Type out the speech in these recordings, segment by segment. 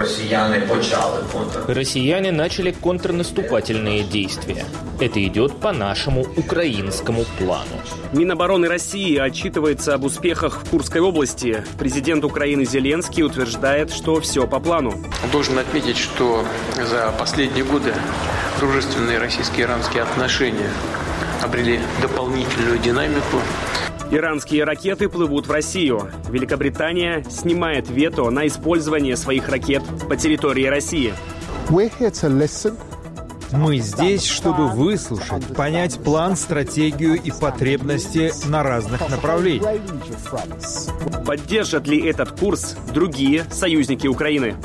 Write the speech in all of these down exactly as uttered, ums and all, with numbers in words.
Россияне начали контрнаступательные действия. Это идет по нашему украинскому плану. Минобороны России отчитывается об успехах в Курской области. Президент Украины Зеленский утверждает, что все по плану. Должен отметить, что за последние годы дружественные российско-иранские отношения обрели дополнительную динамику. Иранские ракеты плывут в Россию. Великобритания снимает вето на использование своих ракет по территории России. Мы здесь, чтобы выслушать, понять план, стратегию и потребности на разных направлениях. Поддержат ли этот курс другие союзники Украины?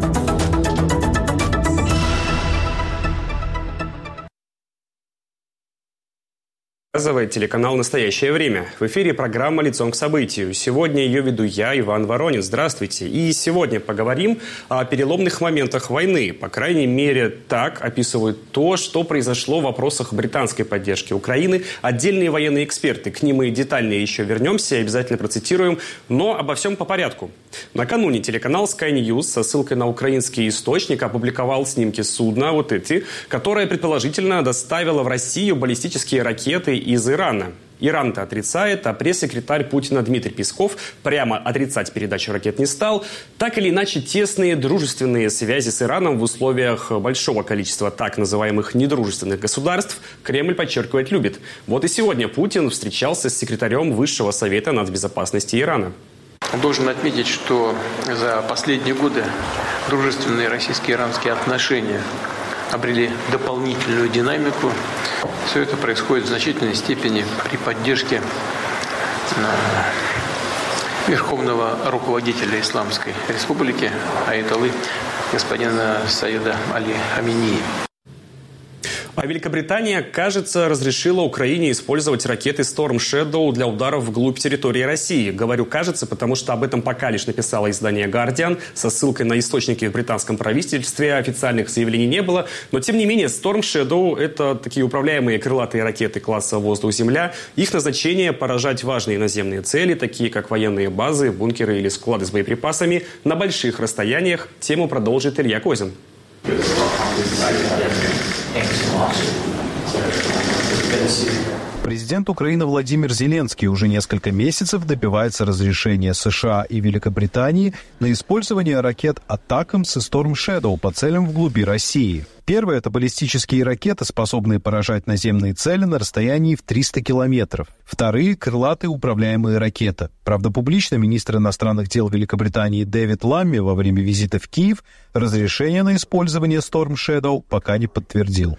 Телеканал «Настоящее время». В эфире программа «Лицом к событию». Сегодня ее веду я, Иван Воронин. Здравствуйте. И сегодня поговорим о переломных моментах войны. По крайней мере, так описывают то, что произошло в вопросах британской поддержки Украины. Отдельные военные эксперты. К ним мы детальнее еще вернемся и обязательно процитируем. Но обо всем по порядку. Накануне телеканал Sky News со ссылкой на украинский источник опубликовал снимки судна, вот эти, которое предположительно доставило в Россию баллистические ракеты из Ирана. Иран-то отрицает, а пресс-секретарь Путина Дмитрий Песков прямо отрицать передачу ракет не стал. Так или иначе, тесные дружественные связи с Ираном в условиях большого количества так называемых недружественных государств Кремль, подчеркивать, любит. Вот и сегодня Путин встречался с секретарем Высшего совета нацбезопасности Ирана. Должен отметить, что за последние годы дружественные российско-иранские отношения обрели дополнительную динамику. Все это происходит в значительной степени при поддержке верховного руководителя Исламской Республики Аятоллы господина Саида Али Хаменеи. А Великобритания, кажется, разрешила Украине использовать ракеты Storm Shadow для ударов вглубь территории России. Говорю «кажется», потому что об этом пока лишь написало издание Guardian со ссылкой на источники в британском правительстве. Официальных заявлений не было. Но, тем не менее, Storm Shadow – это такие управляемые крылатые ракеты класса «Воздух-Земля». Их назначение – поражать важные наземные цели, такие как военные базы, бункеры или склады с боеприпасами, на больших расстояниях. Тему продолжит Илья Козин. Президент Украины Владимир Зеленский уже несколько месяцев добивается разрешения США и Великобритании на использование ракет «Атакамс» и «Storm Shadow» по целям вглуби России. Первое – это баллистические ракеты, способные поражать наземные цели на расстоянии в триста километров. Вторые – крылатые управляемые ракеты. Правда, публично министр иностранных дел Великобритании Дэвид Ламми во время визита в Киев разрешение на использование Storm Shadow пока не подтвердил.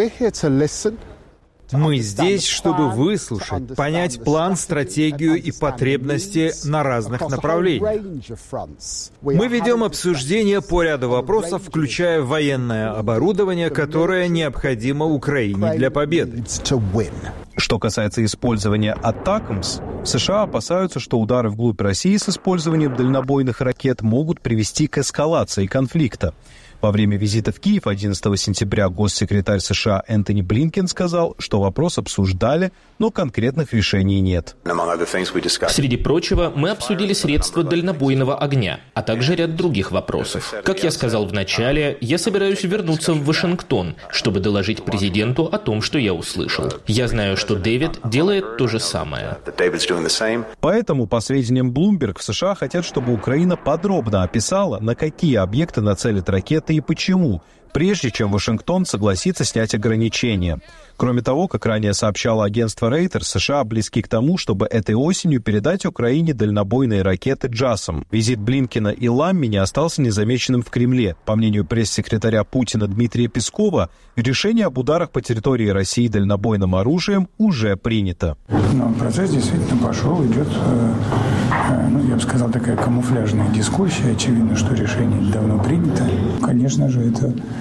Мы здесь, чтобы выслушать, понять план, стратегию и потребности на разных направлениях. Мы ведем обсуждение по ряду вопросов, включая военное оборудование, которое необходимо Украине для победы. Что касается использования «Атакамс», США опасаются, что удары вглубь России с использованием дальнобойных ракет могут привести к эскалации конфликта. Во время визита в Киев одиннадцатого сентября госсекретарь США Энтони Блинкен сказал, что вопрос обсуждали, но конкретных решений нет. Среди прочего, мы обсудили средства дальнобойного огня, а также ряд других вопросов. Как я сказал в начале, я собираюсь вернуться в Вашингтон, чтобы доложить президенту о том, что я услышал. Я знаю, что Дэвид делает то же самое. Поэтому, по сведениям Bloomberg, в США хотят, чтобы Украина подробно описала, на какие объекты нацелит ракеты и почему, прежде чем Вашингтон согласится снять ограничения. Кроме того, как ранее сообщало агентство Reuters, США близки к тому, чтобы этой осенью передать Украине дальнобойные ракеты «Джасом». Визит Блинкена и Ламми не остался незамеченным в Кремле. По мнению пресс-секретаря Путина Дмитрия Пескова, решение об ударах по территории России дальнобойным оружием уже принято. Но процесс действительно пошел, идет, ну, я бы сказал, такая камуфляжная дискуссия. Очевидно, что решение давно принято. Конечно же, это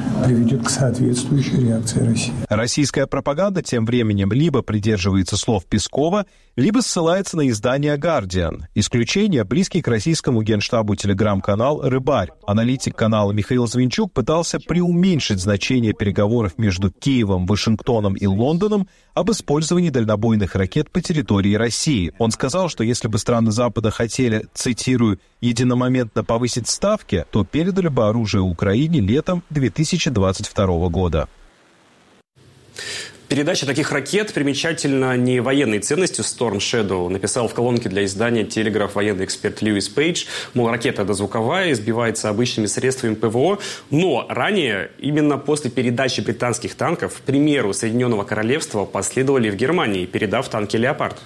приведет к соответствующей реакции России. Российская пропаганда тем временем либо придерживается слов Пескова, либо ссылается на издание «Гардиан». Исключение — близкий к российскому генштабу телеграм-канал «Рыбарь». Аналитик канала Михаил Звинчук пытался преуменьшить значение переговоров между Киевом, Вашингтоном и Лондоном об использовании дальнобойных ракет по территории России. Он сказал, что если бы страны Запада хотели, цитирую, «единомоментно повысить ставки», то передали бы оружие Украине летом две тысячи двадцать второго года. Передача таких ракет примечательна не военной ценностью. Storm Shadow написал в колонке для издания «Телеграф» военный эксперт Льюис Пейдж. Мол, ракета дозвуковая, сбивается обычными средствами ПВО. Но ранее, именно после передачи британских танков, к примеру Соединенного Королевства последовали в Германии, передав танки «Леопард».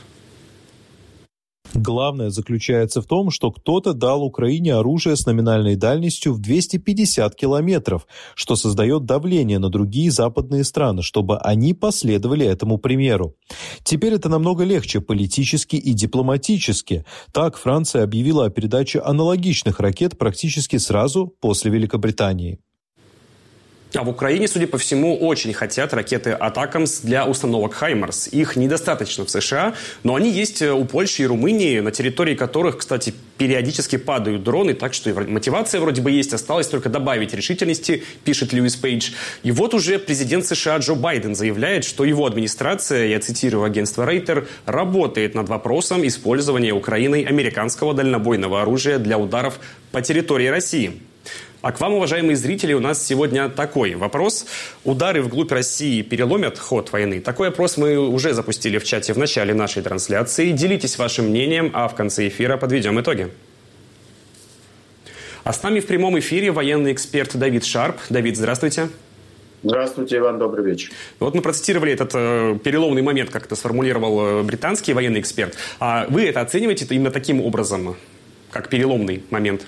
Главное заключается в том, что кто-то дал Украине оружие с номинальной дальностью в двести пятьдесят километров, что создает давление на другие западные страны, чтобы они последовали этому примеру. Теперь это намного легче политически и дипломатически. Так, Франция объявила о передаче аналогичных ракет практически сразу после Великобритании. А в Украине, судя по всему, очень хотят ракеты «Атакамс» для установок «Хаймарс». Их недостаточно в США, но они есть у Польши и Румынии, на территории которых, кстати, периодически падают дроны, так что мотивация вроде бы есть, осталось только добавить решительности, пишет Льюис Пейдж. И вот уже президент США Джо Байден заявляет, что его администрация, я цитирую агентство Рейтер, работает над вопросом использования Украиной американского дальнобойного оружия для ударов по территории России. А к вам, уважаемые зрители, у нас сегодня такой вопрос. Удары вглубь России переломят ход войны? Такой опрос мы уже запустили в чате в начале нашей трансляции. Делитесь вашим мнением, а в конце эфира подведем итоги. А с нами в прямом эфире военный эксперт Давид Шарп. Давид, здравствуйте. Здравствуйте, Иван, добрый вечер. Вот мы процитировали этот э, переломный момент, как это сформулировал британский военный эксперт. А вы это оцениваете именно таким образом, как переломный момент?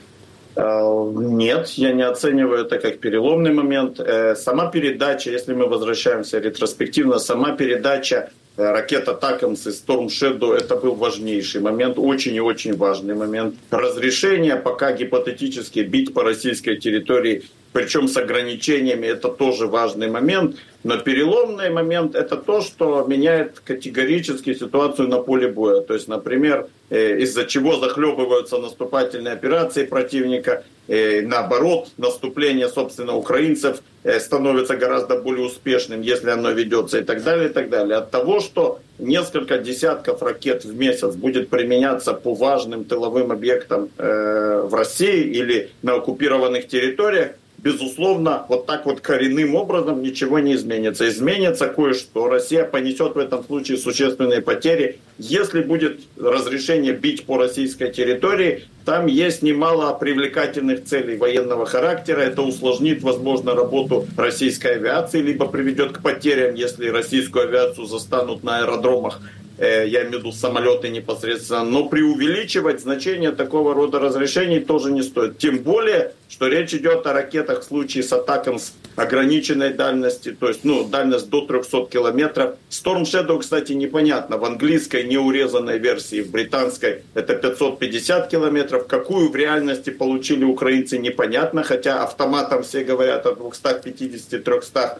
Нет, я не оцениваю это как переломный момент. Сама передача, если мы возвращаемся ретроспективно, сама передача ракет «Атакамс» и «Storm Shadow» это был важнейший момент, очень и очень важный момент. Разрешение пока гипотетически бить по российской территории, причем с ограничениями, это тоже важный момент. Но переломный момент это то, что меняет категорически ситуацию на поле боя. То есть, например, из-за чего захлебываются наступательные операции противника, наоборот, наступление, собственно, украинцев становится гораздо более успешным, если оно ведется, и так далее, и так далее. От того, что несколько десятков ракет в месяц будет применяться по важным тыловым объектам в России или на оккупированных территориях, безусловно, вот так вот коренным образом ничего не изменится. Изменится кое-что. Россия понесет в этом случае существенные потери. Если будет разрешение бить по российской территории, там есть немало привлекательных целей военного характера. Это усложнит, возможно, работу российской авиации, либо приведет к потерям, если российскую авиацию застанут на аэродромах. Я имею в виду самолеты непосредственно, но преувеличивать значение такого рода разрешений тоже не стоит. Тем более, что речь идет о ракетах в случае с атаком с ограниченной дальности, то есть ну, дальность до трехсот километров. Storm Shadow, кстати, непонятно. В английской неурезанной версии, в британской это пятьсот пятьдесят километров. Какую в реальности получили украинцы, непонятно, хотя автоматом все говорят о двухстах пятидесяти — трехстах.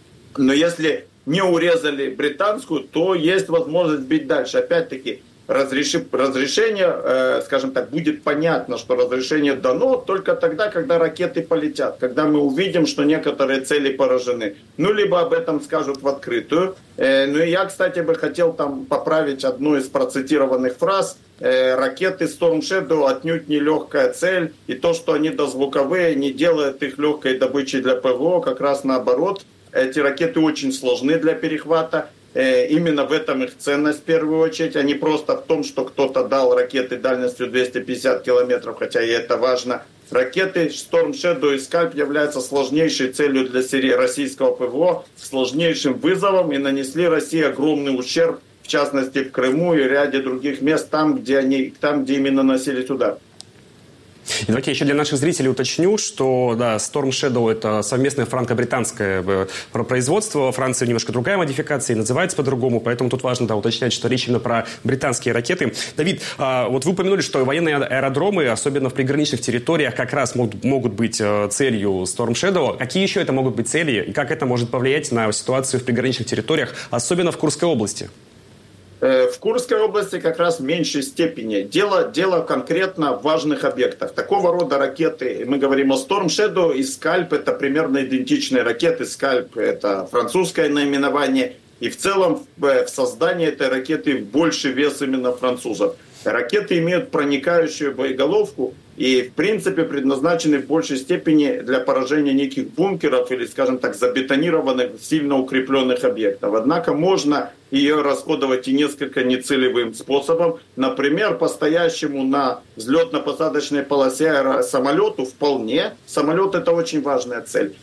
Но если не урезали британскую, то есть возможность бить дальше. Опять-таки, разреши, разрешение, э, скажем так, будет понятно, что разрешение дано только тогда, когда ракеты полетят, когда мы увидим, что некоторые цели поражены. Ну, либо об этом скажут в открытую. Э, ну, и я, кстати, бы хотел там поправить одну из процитированных фраз. Э, ракеты Storm Shadow отнюдь не легкая цель, и то, что они дозвуковые, не делает их легкой добычей для ПВО, как раз наоборот. Эти ракеты очень сложны для перехвата. Именно в этом их ценность в первую очередь, а не просто в том, что кто-то дал ракеты дальностью двести пятьдесят километров, хотя и это важно. Ракеты Storm Shadow и Scalp являются сложнейшей целью для российского ПВО, сложнейшим вызовом, и нанесли России огромный ущерб, в частности в Крыму и ряде других мест, там, где, они, там, где именно наносились удары. И давайте я еще для наших зрителей уточню, что да, Storm Shadow — это совместное франко-британское производство. Во Франции немножко другая модификация и называется по-другому, поэтому тут важно да, уточнять, что речь именно про британские ракеты. Давид, вот вы упомянули, что военные аэродромы, особенно в приграничных территориях, как раз могут, могут быть целью Storm Shadow. Какие еще это могут быть цели и как это может повлиять на ситуацию в приграничных территориях, особенно в Курской области? В Курской области как раз в меньшей степени. Дело, дело конкретно в важных объектах. Такого рода ракеты, мы говорим о Storm Shadow и Scalp, это примерно идентичные ракеты. Scalp — это французское наименование. И в целом в создании этой ракеты больше вес именно французов. Ракеты имеют проникающую боеголовку и, в принципе, предназначены в большей степени для поражения неких бункеров или, скажем так, забетонированных, сильно укрепленных объектов. Однако можно ее расходовать и несколько нецелевым способом. Например, по стоящему на взлетно-посадочной полосе самолету вполне. Самолет — это очень важная цель.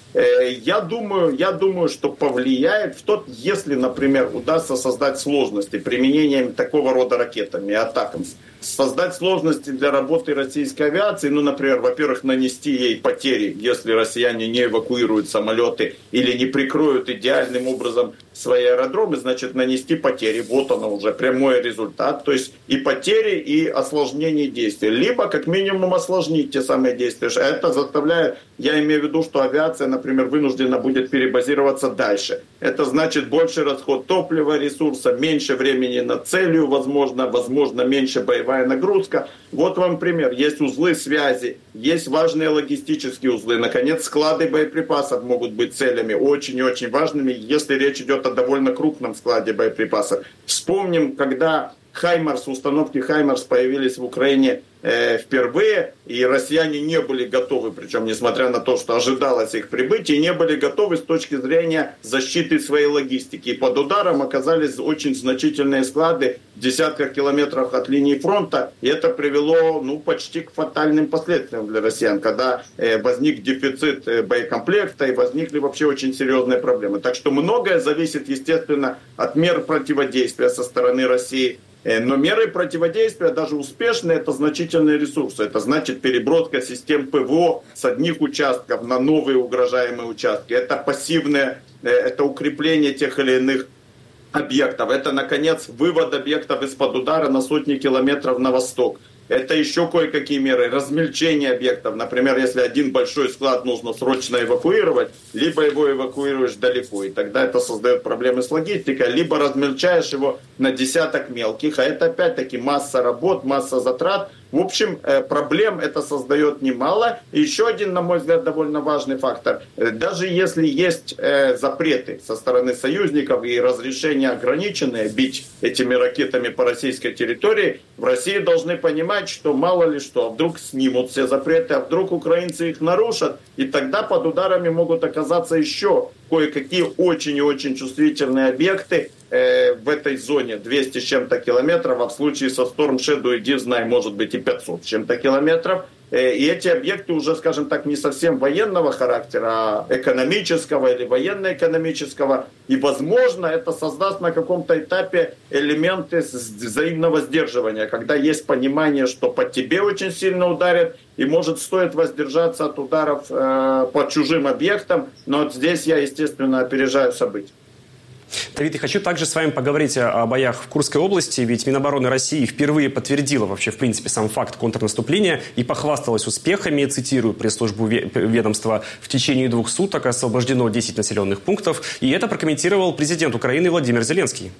Я думаю, я думаю, что повлияет в тот, если, например, удастся создать сложности применением такого рода ракетами, атакам. Создать сложности для работы российской авиации, ну, например, во-первых, нанести ей потери, если россияне не эвакуируют самолеты или не прикроют идеальным образом свои аэродромы, значит, нанести потери. Вот оно уже, прямой результат. То есть и потери, и осложнение действий. Либо, как минимум, осложнить те самые действия. Это заставляет, я имею в виду, что авиация, например, вынуждена будет перебазироваться дальше. Это значит больше расход топлива, ресурса, меньше времени над целью, возможно, возможно, меньше боевая нагрузка. Вот вам пример. Есть узлы связи, есть важные логистические узлы. Наконец, склады боеприпасов могут быть целями очень и очень важными, если речь идет о довольно крупном складе боеприпасов. Вспомним, когда Хаймарс, установки Хаймарс появились в Украине э, впервые, и россияне не были готовы, причем несмотря на то, что ожидалось их прибытие, не были готовы с точки зрения защиты своей логистики. И под ударом оказались очень значительные склады в десятках километров от линии фронта, и это привело ну, почти к фатальным последствиям для россиян, когда э, возник дефицит э, боекомплекта и возникли вообще очень серьезные проблемы. Так что многое зависит, естественно, от мер противодействия со стороны России. Но меры противодействия, даже успешные, это значительные ресурсы. Это значит переброска систем ПВО с одних участков на новые угрожаемые участки. Это пассивное, это укрепление тех или иных объектов. Это, наконец, вывод объектов из-под удара на сотни километров на восток. Это еще кое-какие меры. Размельчение объектов. Например, если один большой склад нужно срочно эвакуировать, либо его эвакуируешь далеко, и тогда это создает проблемы с логистикой, либо размельчаешь его на десяток мелких, а это опять-таки масса работ, масса затрат. В общем, проблем это создает немало. И еще один, на мой взгляд, довольно важный фактор. Даже если есть запреты со стороны союзников и разрешения ограниченные бить этими ракетами по российской территории, в России должны понимать, что мало ли что, а вдруг снимут все запреты, а вдруг украинцы их нарушат, и тогда под ударами могут оказаться еще кое-какие очень и очень чувствительные объекты э, в этой зоне, двести с чем-то километров, а в случае со Storm Shadow, иди знай, может быть и пятьсот с чем-то километров. Э, и эти объекты уже, скажем так, не совсем военного характера, а экономического или военно-экономического. И, возможно, это создаст на каком-то этапе элементы взаимного сдерживания, когда есть понимание, что по тебе очень сильно ударят, и, может, стоит воздержаться от ударов э, по чужим объектам, но вот здесь я, естественно, опережаю события. Давид, я хочу также с вами поговорить о боях в Курской области, ведь Минобороны России впервые подтвердила вообще, в принципе, сам факт контрнаступления и похвасталась успехами, цитирую пресс-службу ведомства, в течение двух суток освобождено десять населенных пунктов, и это прокомментировал президент Украины Владимир Зеленский.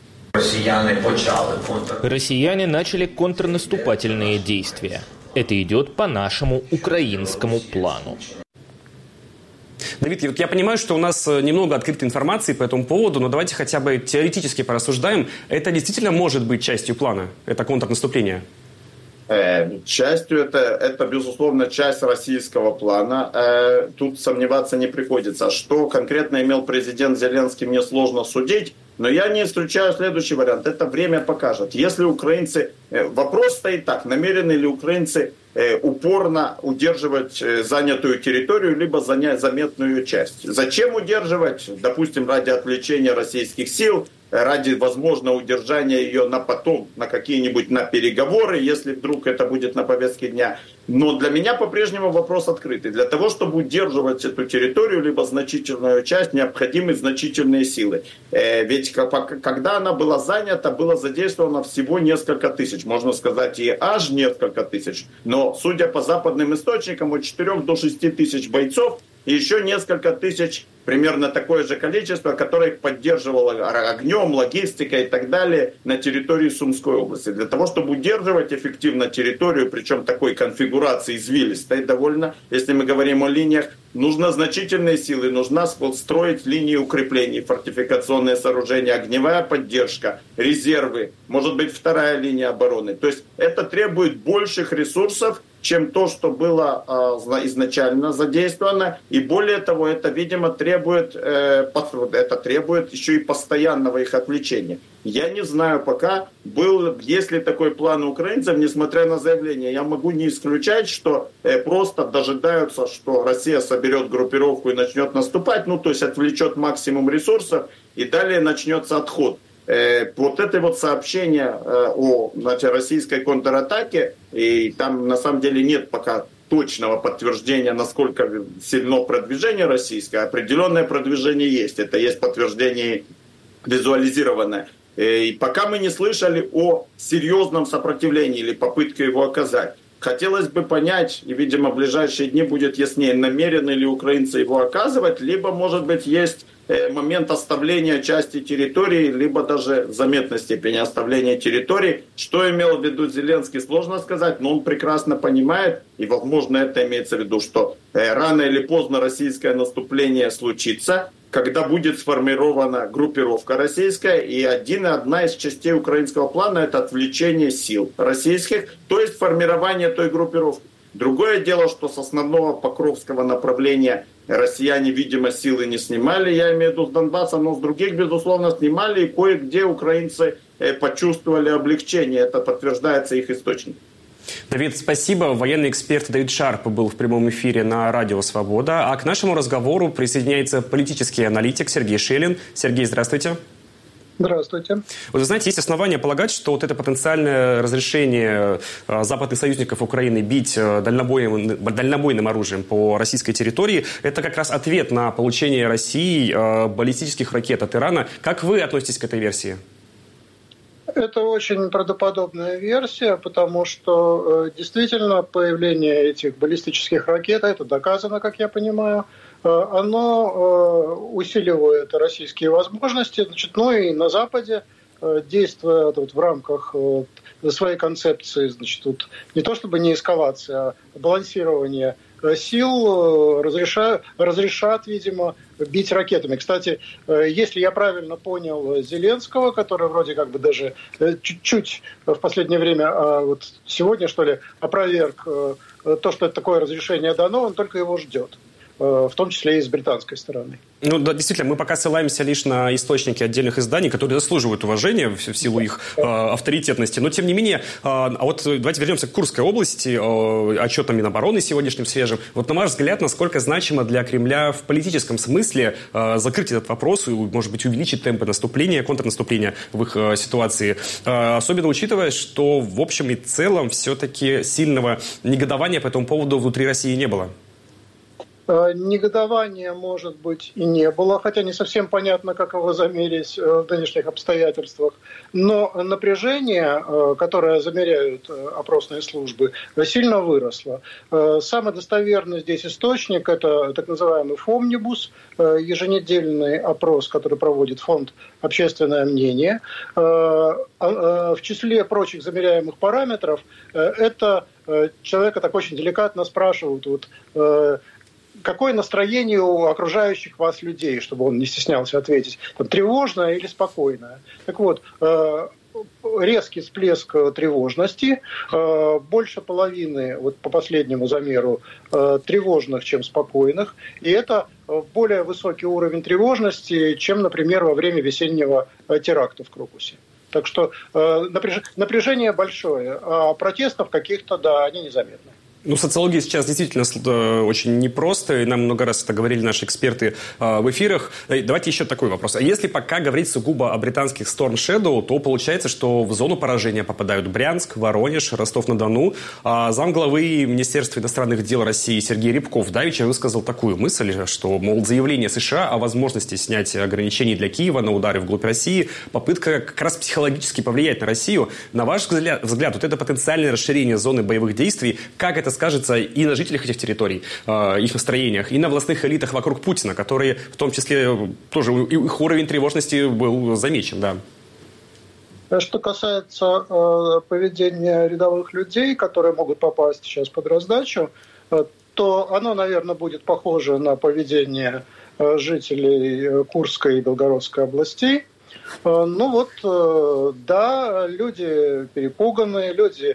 Россияне начали контрнаступательные действия. Это идет по нашему украинскому плану. Давид, я понимаю, что у нас немного открытой информации по этому поводу, но давайте хотя бы теоретически порассуждаем. Это действительно может быть частью плана, это контрнаступление? Частью это, это, безусловно, часть российского плана. Тут сомневаться не приходится. Что конкретно имел президент Зеленский, мне сложно судить. Но я не исключаю следующий вариант. Это время покажет. Если украинцы... Вопрос стоит так. Намерены ли украинцы упорно удерживать занятую территорию, либо занять заметную часть? Зачем удерживать? Допустим, ради отвлечения российских сил, ради возможного удержания ее на потом, на какие-нибудь на переговоры, если вдруг это будет на повестке дня. Но для меня по-прежнему вопрос открытый. Для того, чтобы удерживать эту территорию, либо значительную часть, необходимы значительные силы. Ведь когда она была занята, было задействовано всего несколько тысяч. Можно сказать, и аж несколько тысяч. Но, судя по западным источникам, от четырёх до шести тысяч бойцов и еще несколько тысяч, примерно такое же количество, которое их поддерживало огнем, логистикой и так далее на территории Сумской области. Для того, чтобы удерживать эффективно территорию, причем такой конфигурации извилистой довольно, если мы говорим о линиях, нужны значительные силы, нужно строить линии укреплений, фортификационные сооружения, огневая поддержка, резервы, может быть, вторая линия обороны. То есть это требует больших ресурсов, чем то, что было э, изначально задействовано. И более того, это, видимо, требует, э, это требует еще и постоянного их отвлечения. Я не знаю пока, был, есть ли такой план у украинцев, несмотря на заявление. Я могу не исключать, что э, просто дожидаются, что Россия соберет группировку и начнет наступать, ну, то есть отвлечет максимум ресурсов, и далее начнется отход. Вот это вот сообщение о, значит, российской контратаке, и там на самом деле нет пока точного подтверждения, насколько сильно продвижение российское. Определенное продвижение есть, это есть подтверждение визуализированное. И пока мы не слышали о серьезном сопротивлении или попытке его оказать. Хотелось бы понять, и, видимо, в ближайшие дни будет яснее, намерены ли украинцы его оказывать, либо, может быть, есть момент оставления части территории, либо даже в заметной степени оставления территории. Что имел в виду Зеленский, сложно сказать, но он прекрасно понимает, и, возможно, это имеется в виду, что рано или поздно российское наступление случится, когда будет сформирована группировка российская, и один, одна из частей украинского плана – это отвлечение сил российских, то есть формирование той группировки. Другое дело, что с основного Покровского направления россияне, видимо, силы не снимали, я имею в виду с Донбасса, но с других, безусловно, снимали, и кое-где украинцы почувствовали облегчение, это подтверждается их источником. Давид, спасибо. Военный эксперт Давид Шарп был в прямом эфире на Радио Свобода. А к нашему разговору присоединяется политический аналитик Сергей Шелин. Сергей, здравствуйте. Здравствуйте. Вот, вы знаете, есть основания полагать, что вот это потенциальное разрешение западных союзников Украины бить дальнобойным, дальнобойным оружием по российской территории, это как раз ответ на получение России баллистических ракет от Ирана. Как вы относитесь к этой версии? Это очень правдоподобная версия, потому что э, действительно появление этих баллистических ракет, это доказано, как я понимаю, э, оно э, усиливает российские возможности. Значит, ну и на Западе, э, действуя вот, в рамках э, своей концепции, значит, вот, не то чтобы не эскалация, а балансирование сил, разрешат, разрешат, видимо, бить ракетами. Кстати, если я правильно понял Зеленского, который вроде как бы даже чуть-чуть в последнее время, вот сегодня, что ли, опроверг то, что такое разрешение дано, он только его ждет. В том числе и с британской стороны. Ну да, действительно, мы пока ссылаемся лишь на источники отдельных изданий, которые заслуживают уважения в, в силу их э, авторитетности. Но тем не менее, э, а вот давайте вернемся к Курской области, э, отчетам Минобороны сегодняшним свежим. Вот на ваш взгляд, насколько значимо для Кремля в политическом смысле э, закрыть этот вопрос и, может быть, увеличить темпы наступления, контрнаступления в их э, ситуации, э, особенно учитывая, что в общем и целом все-таки сильного негодования по этому поводу внутри России не было? Негодования, может быть, и не было, хотя не совсем понятно, как его замерить в нынешних обстоятельствах. Но напряжение, которое замеряют опросные службы, сильно выросло. Самый достоверный здесь источник – это так называемый «Фомнибус», еженедельный опрос, который проводит фонд «Общественное мнение». В числе прочих замеряемых параметров это человека так очень деликатно спрашивают, вот, какое настроение у окружающих вас людей, чтобы он не стеснялся ответить, там, тревожное или спокойное. Так вот, э, резкий всплеск тревожности, э, больше половины, вот по последнему замеру, э, тревожных, чем спокойных, и это более высокий уровень тревожности, чем, например, во время весеннего теракта в Крокусе. Так что э, напряж... напряжение большое, а протестов каких-то, да, они незаметны. Ну, социология сейчас действительно очень непросто, и нам много раз это говорили наши эксперты э, в эфирах. Давайте еще такой вопрос. А если пока говорить сугубо о британских Storm Shadow, то получается, что в зону поражения попадают Брянск, Воронеж, Ростов-на-Дону. А замглавы Министерства иностранных дел России Сергей Рябков давеча высказал такую мысль, что, мол, заявление США о возможности снять ограничений для Киева на удары вглубь России, попытка как раз психологически повлиять на Россию. На ваш взгляд, взгляд вот это потенциальное расширение зоны боевых действий, как это скажется и на жителях этих территорий, их настроениях, и на властных элитах вокруг Путина, которые, в том числе, тоже их уровень тревожности был замечен, да. Что касается э, поведения рядовых людей, которые могут попасть сейчас под раздачу, э, то оно, наверное, будет похоже на поведение э, жителей Курской и Белгородской областей. Э, ну вот, э, да, люди перепуганные, люди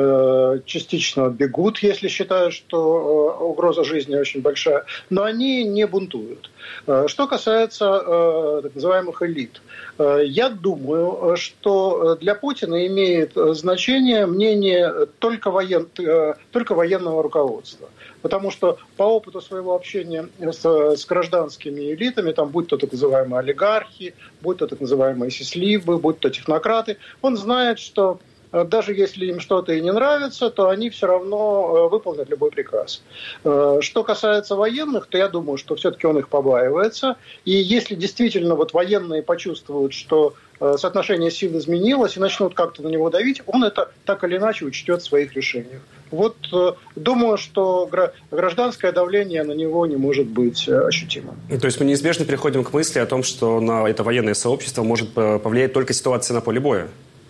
частично бегут, если считают, что угроза жизни очень большая, но они не бунтуют. Что касается так называемых элит, я думаю, что для Путина имеет значение мнение только, воен... только военного руководства. Потому что по опыту своего общения с, с гражданскими элитами, там, будь то так называемые олигархи, будь то так называемые сислибы, будь то технократы, он знает, что даже если им что-то и не нравится, то они все равно выполнят любой приказ. Что касается военных, то я думаю, что все-таки он их побаивается. И если действительно вот военные почувствуют, что соотношение сил изменилось и начнут как-то на него давить, он это так или иначе учтет в своих решениях. Вот думаю, что гражданское давление на него не может быть ощутимым. То есть мы неизбежно переходим к мысли о том, что на это военное сообщество может повлиять только ситуация на поле боя?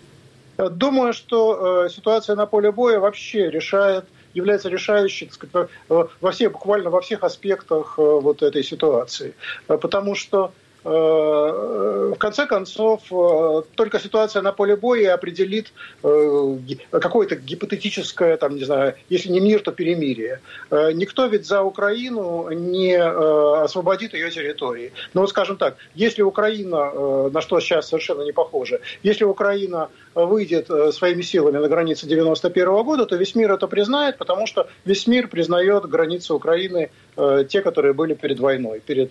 Думаю, что э, ситуация на поле боя вообще решает, является решающей, так сказать, во всех, буквально во всех аспектах э, вот этой ситуации. Потому что э, в конце концов э, только ситуация на поле боя определит э, какое-то гипотетическое, там, не знаю, если не мир, то перемирие. Э, никто ведь за Украину не э, освободит ее территории. Но вот скажем так, если Украина, э, на что сейчас совершенно не похоже, если Украина выйдет своими силами на границы девяносто первого года, то весь мир это признает, потому что весь мир признает границы Украины, э, те, которые были перед войной, перед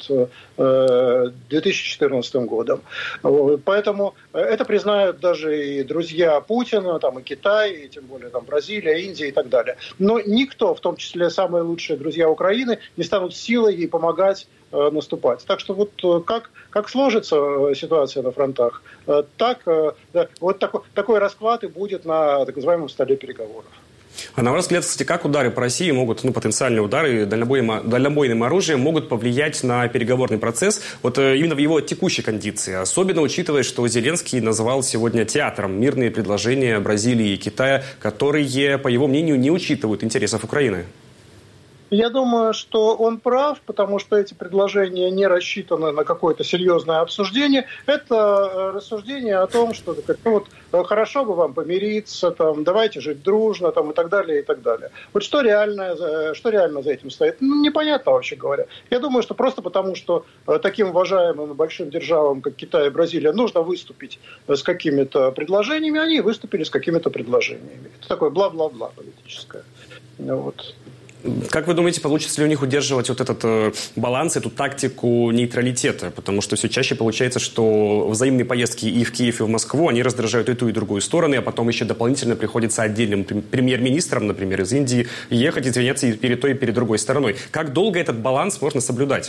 э, две тысячи четырнадцатым годом. Поэтому это признают даже и друзья Путина, там, и Китай, и тем более там, Бразилия, Индия и так далее. Но никто, в том числе самые лучшие друзья Украины, не станут силой ей помогать э, наступать. Так что вот как, как сложится ситуация на фронтах, э, так э, вот такой такой расклад и будет на так называемом столе переговоров. А на ваш взгляд, кстати, как удары по России могут, ну, потенциальные удары дальнобойным, дальнобойным оружием могут повлиять на переговорный процесс вот именно в его текущей кондиции? Особенно учитывая, что Зеленский назвал сегодня театром мирные предложения Бразилии и Китая, которые, по его мнению, не учитывают интересов Украины. Я думаю, что он прав, потому что эти предложения не рассчитаны на какое-то серьезное обсуждение. Это рассуждение о том, что ну, вот, хорошо бы вам помириться, там, давайте жить дружно там, и так далее, и так далее. Вот что реально, что реально за этим стоит? Ну, непонятно, вообще говоря. Я думаю, что просто потому, что таким уважаемым большим державам, как Китай и Бразилия, нужно выступить с какими-то предложениями, они выступили с какими-то предложениями. Это такое бла-бла-бла политическое. Вот. Как вы думаете, получится ли у них удерживать вот этот э, баланс, эту тактику нейтралитета? Потому что все чаще получается, что взаимные поездки и в Киев, и в Москву, они раздражают и ту, и другую стороны, а потом еще дополнительно приходится отдельным премьер-министрам, например, из Индии, ехать извиняться и перед той, и перед другой стороной. Как долго этот баланс можно соблюдать?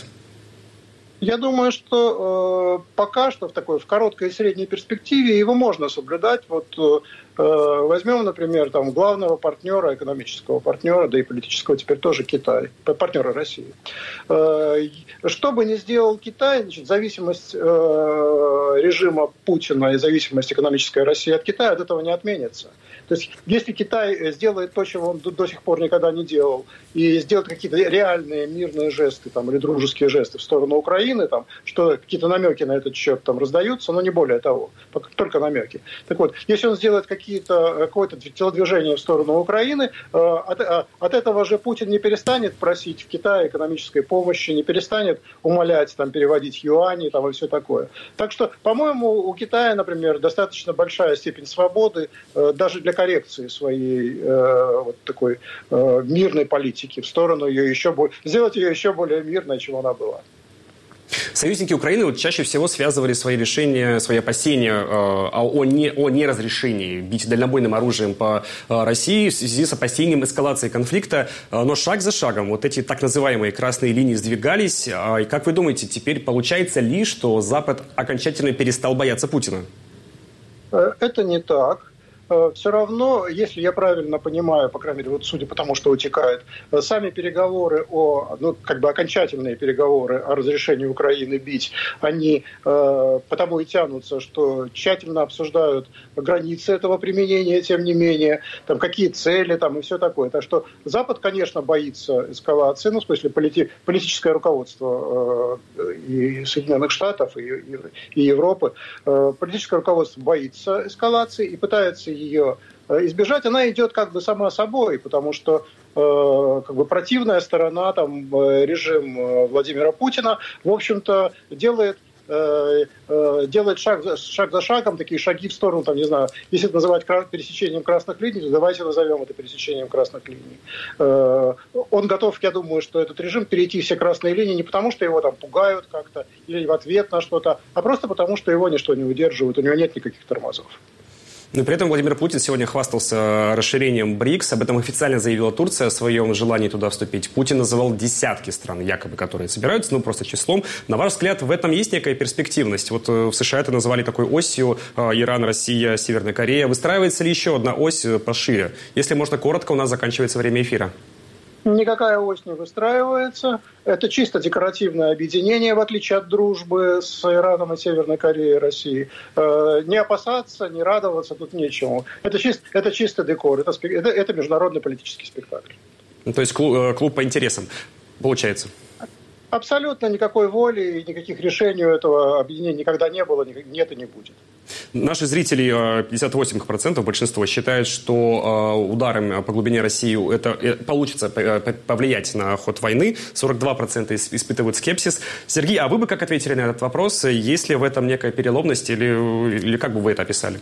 Я думаю, что э, пока что в такой в короткой и средней перспективе его можно соблюдать. Вот э, возьмем, например, там, главного партнера, экономического партнера, да и политического теперь тоже Китай, партнера России. Э, что бы ни сделал Китай, значит, зависимость э, режима Путина и зависимость экономической России от Китая от этого не отменится. То есть, если Китай сделает то, чего он до сих пор никогда не делал, и сделает какие-то реальные мирные жесты там, или дружеские жесты в сторону Украины, там, что какие-то намеки на этот счет там, раздаются, но не более того, только намеки. Так вот, если он сделает какие какие-то, какое-то телодвижение в сторону Украины, от, от этого же Путин не перестанет просить в Китае экономической помощи, не перестанет умолять там, переводить юани там, и все такое. Так что, по-моему, у Китая, например, достаточно большая степень свободы даже для коррекции своей вот такой мирной политики в сторону ее еще более, сделать ее еще более мирной, чем она была. Союзники Украины вот чаще всего связывали свои решения, свои опасения э, о, не, о неразрешении бить дальнобойным оружием по э, России в связи с опасением эскалации конфликта. Э, но шаг за шагом вот эти так называемые красные линии сдвигались. Э, и как вы думаете, теперь получается ли, что Запад окончательно перестал бояться Путина? Это не так. Все равно, если я правильно понимаю, по крайней мере, вот судя по тому, что утекает, сами переговоры о, ну, как бы окончательные переговоры о разрешении Украины бить, они э, потому и тянутся, что тщательно обсуждают границы этого применения, тем не менее, там, какие цели там, и все такое. Так что Запад, конечно, боится эскалации, ну, в смысле, полити- политическое руководство э, и Соединенных Штатов, и, и, и Европы, э, политическое руководство боится эскалации и пытается ее избежать, она идет как бы сама собой, потому что э, как бы противная сторона, там, режим Владимира Путина, в общем-то, делает, э, э, делает шаг, за, шаг за шагом, такие шаги в сторону, там, не знаю, если это называть пересечением красных линий, то давайте назовем это пересечением красных линий. Э, он готов, я думаю, что этот режим перейти все красные линии не потому, что его там пугают как-то или в ответ на что-то, а просто потому, что его ничто не удерживает, у него нет никаких тормозов. Но при этом Владимир Путин сегодня хвастался расширением БРИКС. Об этом официально заявила Турция о своем желании туда вступить. Путин называл десятки стран, якобы, которые собираются, ну, просто числом. На ваш взгляд, в этом есть некая перспективность? Вот в США это назвали такой осью: Иран, Россия, Северная Корея. Выстраивается ли еще одна ось пошире? Если можно коротко, у нас заканчивается время эфира. Никакая ось не выстраивается. Это чисто декоративное объединение, в отличие от дружбы с Ираном и Северной Кореей и Россией. Э, не опасаться, не радоваться тут нечему. Это, чист, это чисто декор, это, это, это международный политический спектакль. Ну, то есть клуб, клуб по интересам, получается? Абсолютно никакой воли и никаких решений у этого объединения никогда не было, нет и не будет. Наши зрители, пятьдесят восемь процентов, большинство, считают, что ударом по глубине России это получится повлиять на ход войны. сорок два процента испытывают скепсис. Сергей, а вы бы как ответили на этот вопрос? Есть ли в этом некая переломность или, или как бы вы это описали?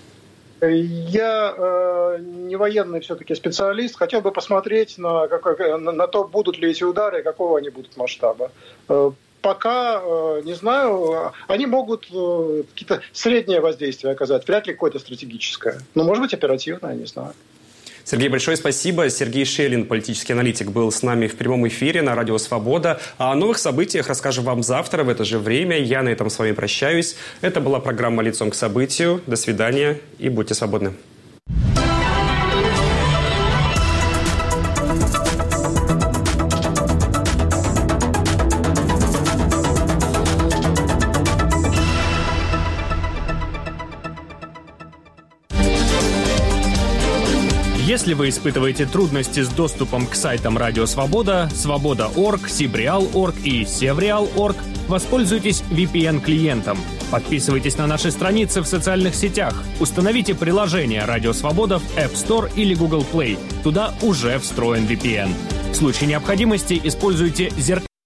Я э, не военный все-таки специалист. Хотел бы посмотреть на, как, на, на то, будут ли эти удары и какого они будут масштаба. Э, пока, э, не знаю, они могут э, какие-то среднее воздействие оказать. Вряд ли какое-то стратегическое. Но, может быть, оперативное, не знаю. Сергей, большое спасибо. Сергей Шелин, политический аналитик, был с нами в прямом эфире на Радио Свобода. А о новых событиях расскажем вам завтра в это же время. Я на этом с вами прощаюсь. Это была программа «Лицом к событию». До свидания и будьте свободны. Если вы испытываете трудности с доступом к сайтам Радио Свобода, Свобода точка орг, Сибреал точка орг и Севреал точка орг, воспользуйтесь ви пи эн-клиентом. Подписывайтесь на наши страницы в социальных сетях. Установите приложение Радио Свобода в App Store или Google Play. Туда уже встроен ви пи эн. В случае необходимости используйте зеркальные